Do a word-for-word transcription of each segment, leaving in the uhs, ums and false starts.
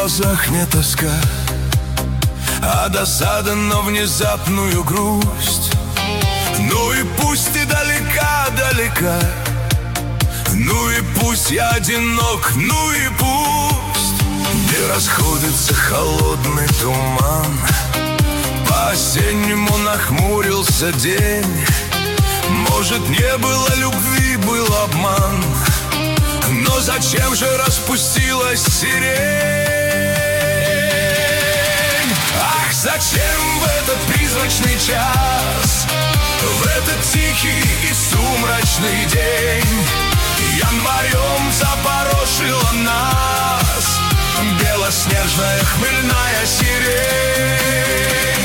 глазах не тоска, а досада на внезапную грусть. Ну и пусть ты далека, далека, ну и пусть я одинок, ну и пусть где расходится холодный туман. По-осеннему нахмурился день. Может, не было любви, был обман, но зачем же распустилась сирень? Ах, зачем в этот призрачный час, в этот тихий и сумрачный день январем запорошила нас белоснежная хмельная сирень?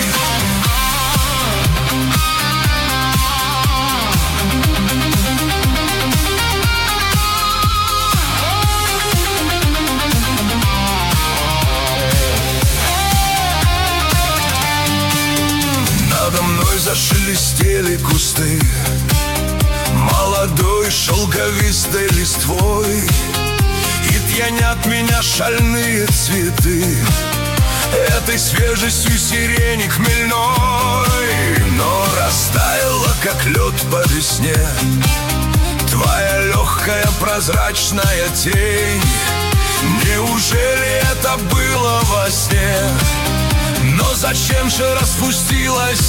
Надо мной зашелестели кусты молодой шелковистой листвой, и пьянят меня шальные цветы этой свежестью сирени хмельной. Но растаяла, как лед по весне, твоя легкая прозрачная тень. Неужели это было во сне? Но зачем же распустилась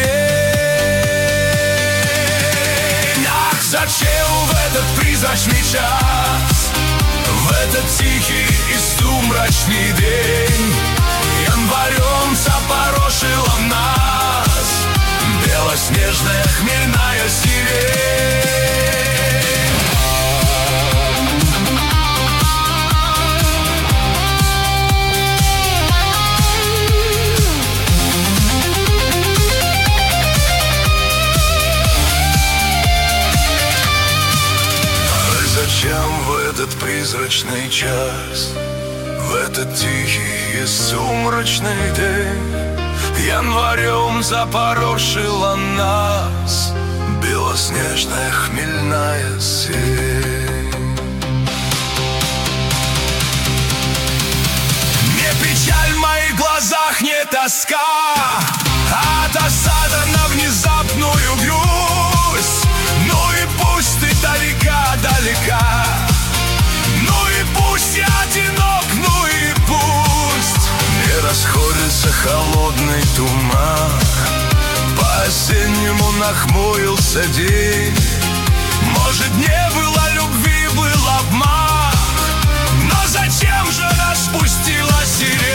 сирень? Ах, зачем в этот призрачный час, в этот тихий и сумрачный день январем запорошила нас белоснежная хмельная сирень? Зачем в этот призрачный час, в этот тихий и сумрачный день январем запорошила нас белоснежная хмельная сирень? Не печаль в моих глазах, не тоска, а досада на внезапную грусть. Ну и пусть ты далека, далека, ну и пусть я одинок, ну и пусть не расходится холодный туман. По-осеннему нахмурился день. Может, не было любви, был обман, но зачем же распустила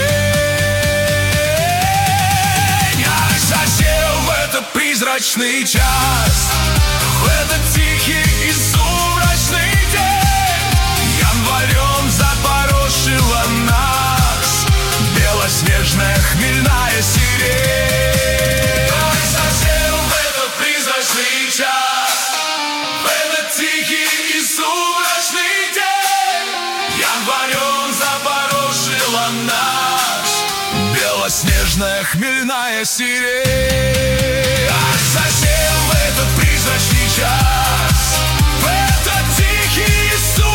сирень? Ах, зачем в этот призрачный час, в этот тихий и сумрачный день январем запорошила нас белоснежная хмельная сирень? Ах, зачем в этот призрачный час, в этот тихий и сумрачный день январем запорошила нас белоснежная хмельная сирень? Ах, зачем в этот призрачный час, в этот тихий и сумрачный